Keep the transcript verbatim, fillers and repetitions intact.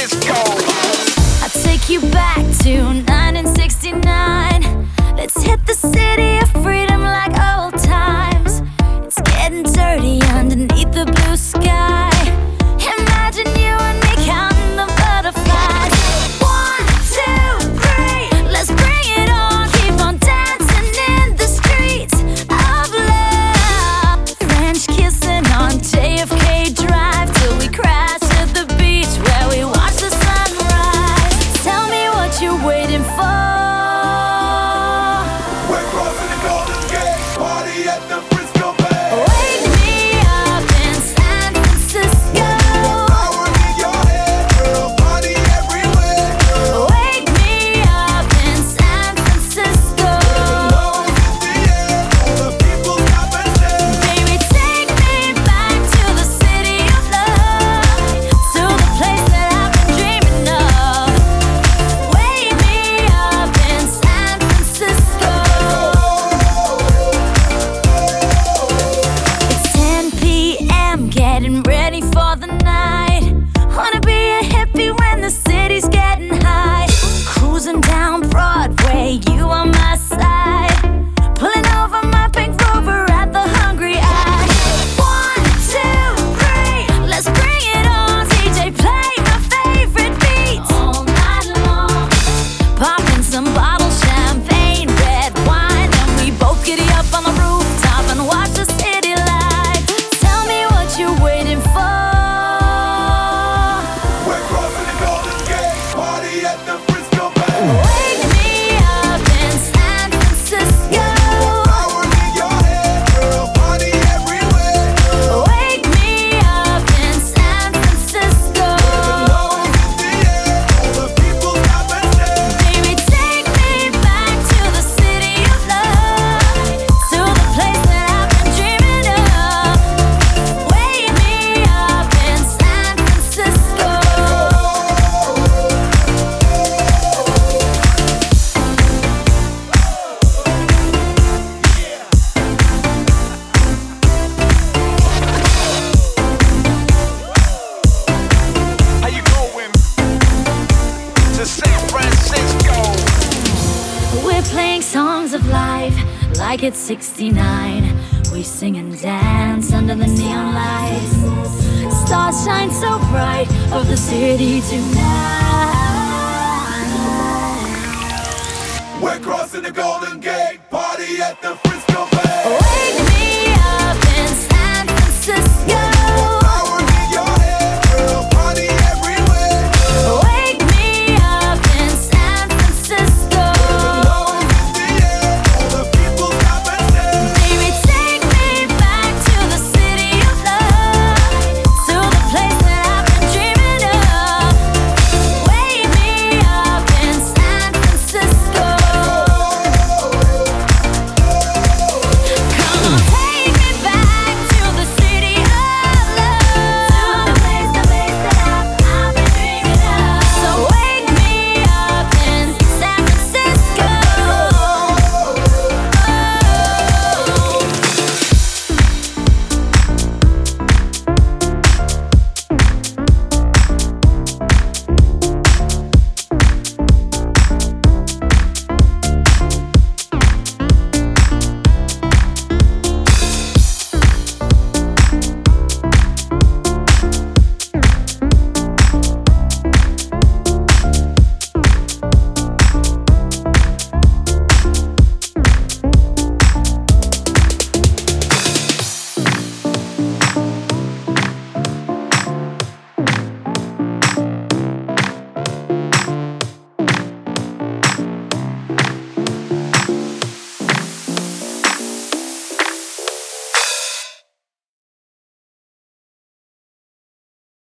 Francisco. I take you back to nineteen sixty-nine. Let's hit the city of freedom like old times. It's getting dirty underneath the blue sky. Imagine you and me counting the butterflies. One, two, three, let's bring it on. Keep on dancing in the streets of love. French kissing on J F K Drive till we crash at the beach where we watch the sunrise. Tell me what you're waiting for. We're crossing the Golden Gate, party at the Frisco Bay. Wake me up in San Francisco. Power in your head, girl, party everywhere, girl. Wake me up in San Francisco. Love is in the air, all the people stop and stare. Baby, take me back to the city of love, to the place that I've been dreaming of. Wake me up in San Francisco. It's ten p m, getting ready for the night. Wanna be a hippie when the city's getting high. Cruising down Broadway, you on my side. Pulling over my pink Rover at the Hungry Eye. One, two, three, let's bring it on. D J, play my favorite beats all night long. Popping some bottles, champagne, red wine, and we both giddy up on the rooftop and watch the city light. Tell me what you're waiting for. We're crossing the Golden Gate, party at the Frisco Bay. Wake me up in San Francisco. Power in your head, girl, party everywhere, girl. Wake me up in San Francisco. Love is in the air, all the people stop and stare. Baby, take me back to the city of love, to the place that I've been dreaming of. Wake me up in San Francisco. How you going to San Francisco? We're playing songs of life like it's sixty-nine. We sing and dance under the neon lights. Stars shine so bright over the city tonight. We're crossing the Golden Gate, party at the